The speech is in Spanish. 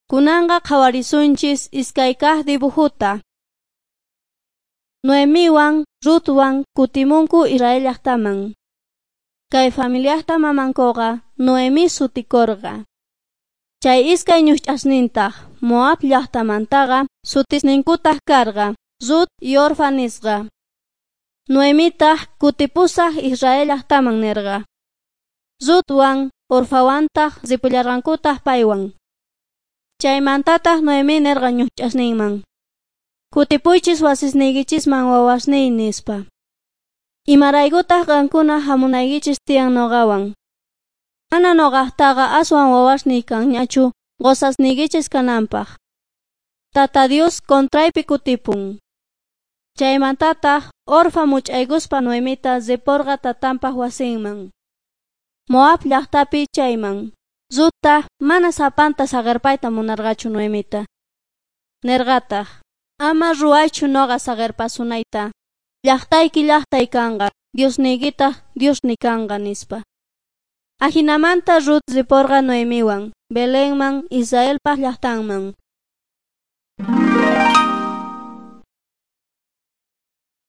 Kunanga qhawarisunchis iskaykaq dibujuta. Noemiwan Rutwan kutimunku Israel llaqtaman. Kay familiaqta mamankuqa Noemi sutikurqa. Chay iskay ñuch'asnintaq Moab llaqtamantaqa sutisninkutaq karqa Rut y Orfa nisqa. Noemitaq kutipusaq Israel llaqtaman nirqa. Rutwan Orfawantaq ripullarqankutaq paywan. Chaymantataq Noemi nirqa ñuch'asninman: Kutipuychis wasisniykichisman wawasniy nispa. Imaraykutaq qankuna hamunaykichis tiyan nuqawan. Mana nuqaqtaqa aswan wawasniy kanñachu gozasniykichis kananpaq. Tata Dios kontraypi kutipun. Chaymantataq Orfa much'aykuspa Noemita Ziporqa tatanpaq wasinman. Moab llaqtapi chayman. Rutta mana sapanta saqirpayta munarqachu Noemita. Nirqataq: Ama ruaychu nuqa saqirpasunayta. Llaqtayki llaqtay kanqa, Diosniykitaq Diosni kanqa nispa. Ajinamanta Rut riporqa Noemiwan Belenman Israelpaq llaqtanman.